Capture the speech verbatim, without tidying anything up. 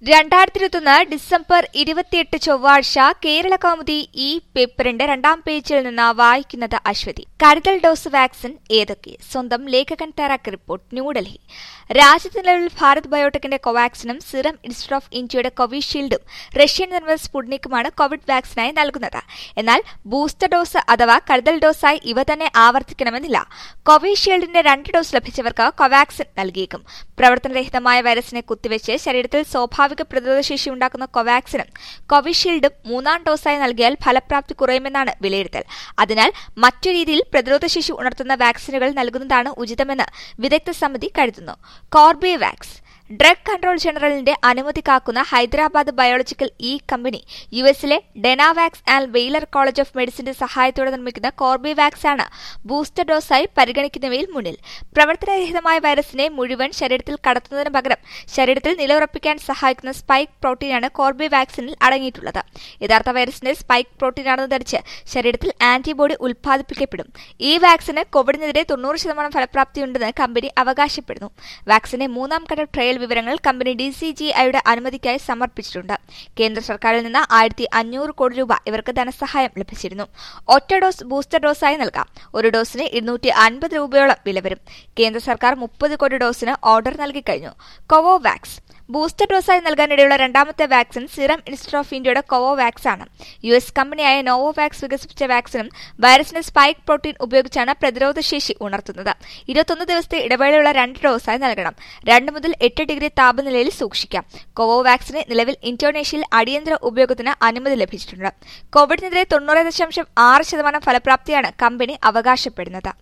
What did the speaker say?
രണ്ടായിരത്തി ഇരുപത്തൊന്ന് ഡിസംബർ ഇരുപത്തിയെട്ട് ചൊവ്വാഴ്ച കേരള കൗമുദി ഈ പേപ്പറിന്റെ രണ്ടാം പേജിൽ നിന്ന് വായിക്കുന്നത് അശ്വതി. കരുതൽ ഡോസ് വാക്സിൻ ഏതൊക്കെ? സ്വന്തം ലേഖകൻ തയ്യാറാക്കിയ റിപ്പോർട്ട്. ന്യൂഡൽഹി. രാജ്യത്ത് നിലവിൽ ഭാരത് ബയോടെക്കിന്റെ കോവാക്സിനും സിറം ഇൻസ്റ്റിറ്റ്യൂട്ട് ഓഫ് ഇന്ത്യയുടെ കോവിഷീൽഡും റഷ്യൻ നിർമ്മിത സ്പുട്നിക്കുമാണ് കോവിഡ് വാക്സിനായി നൽകുന്നത്. എന്നാൽ ബൂസ്റ്റർ ഡോസ് അഥവാ കരുതൽ ഡോസായി ഇവ തന്നെ ആവർത്തിക്കണമെന്നില്ല. കോവിഷീൽഡിന്റെ രണ്ട് ഡോസ് ലഭിച്ചവർക്ക് കോവാക്സിൻ നൽകിയേക്കും. പ്രവർത്തനരഹിതമായ വൈറസിനെ കുത്തിവെച്ച് ശരീരത്തിൽ സ്വാഭാവിക പ്രതിരോധശേഷി ഉണ്ടാക്കുന്ന കോവാക്സിനും കോവിഷീൽഡും മൂന്നാം ഡോസായി നൽകിയാൽ ഫലപ്രാപ്തി കുറയുമെന്നാണ് വിലയിരുത്തൽ. അതിനാൽ മറ്റു രീതിയിൽ പ്രതിരോധശേഷി ഉണർത്തുന്ന വാക്സിനുകൾ നൽകുന്നതാണ് ഉചിതമെന്ന് വിദഗ്ധ സമിതി കരുതുന്നു. കോർബെവാക്സ്. ഡ്രഗ് കൺട്രോൾ ജനറലിന്റെ അനുമതി കാക്കുന്ന ഹൈദരാബാദ് ബയോളജിക്കൽ ഇ കമ്പനി യു എസിലെ Dynavax and Baylor college of മെഡിസിന്റെ സഹായത്തോടെ നിർമ്മിക്കുന്ന കോർബെവാക്സ് ആണ് ബൂസ്റ്റർ ഡോസായി പരിഗണിക്കുന്നവയിൽ മുന്നിൽ. പ്രവർത്തനരഹിതമായ വൈറസിനെ മുഴുവൻ ശരീരത്തിൽ കടത്തുന്നതിന് പകരം ശരീരത്തിൽ നിലയുറപ്പിക്കാൻ സഹായിക്കുന്ന സ്പൈക്ക് പ്രോട്ടീനാണ് കോർബെവാക്സിനിൽ അടങ്ങിയിട്ടുള്ളത്. യഥാർത്ഥ വൈറസിന്റെ സ്പൈക്ക് പ്രോട്ടീനാണെന്ന് ധരിച്ച് ശരീരത്തിൽ ആന്റിബോഡി ഉൽപ്പാദിപ്പിക്കപ്പെടും. ഈ വാക്സിന് കോവിഡിനെതിരെ തൊണ്ണൂറ് ശതമാനം ഫലപ്രാപ്തിയുണ്ടെന്ന് കമ്പനി അവകാശപ്പെടുന്നു. വാക്സിന്റെ മൂന്നാം ഘട്ട ട്രയൽ വിവരങ്ങൾ കമ്പനി ഡി സി ജി ഐയുടെ അനുമതിക്കായി സമർപ്പിച്ചിട്ടുണ്ട്. കേന്ദ്ര സർക്കാരിൽ നിന്ന് ആയിരത്തി അഞ്ഞൂറ് കോടി രൂപ ഇവർക്ക് ധനസഹായം ലഭിച്ചിരുന്നു. ഒറ്റ ഡോസ് ബൂസ്റ്റർ ഡോസായി നൽകാം. ഒരു ഡോസിന് ഇരുന്നൂറ്റി അൻപത് രൂപയോളം വില വരും. കേന്ദ്ര സർക്കാർ മുപ്പത് കോടി ഡോസിന് ഓർഡർ നൽകിക്കഴിഞ്ഞു. കോവോവാക്സ്. ബൂസ്റ്റർ ഡോസായി നൽകാനിടയുള്ള രണ്ടാമത്തെ വാക്സിൻ സിറം ഇൻസ്റ്റിറ്റ്യൂട്ട് ഓഫ് ഇന്ത്യയുടെ കോവോവാക്സ് ആണ്. യു എസ് കമ്പനിയായ നോവോവാക്സ് വികസിപ്പിച്ച വാക്സിനും വൈറസിന്റെ സ്പൈക്ക് പ്രോട്ടീൻ ഉപയോഗിച്ചാണ് പ്രതിരോധശേഷി ഉണർത്തുന്നത്. ഇരുപത്തൊന്ന് ദിവസത്തെ ഇടവേളയുള്ള രണ്ട് ഡോസായി നൽകണം. രണ്ട് മുതൽ എട്ട് ഡിഗ്രി താപനിലയിൽ സൂക്ഷിക്കാം. കോവോവാക്സിന് നിലവിൽ ഇന്തോനേഷ്യയിൽ അടിയന്തര ഉപയോഗത്തിന് അനുമതി ലഭിച്ചിട്ടുണ്ട്. കോവിഡിനെതിരെ തൊണ്ണൂറ് ദശാംശം ആറ് ശതമാനം ഫലപ്രാപ്തിയാണ് കമ്പനി അവകാശപ്പെടുന്നത്.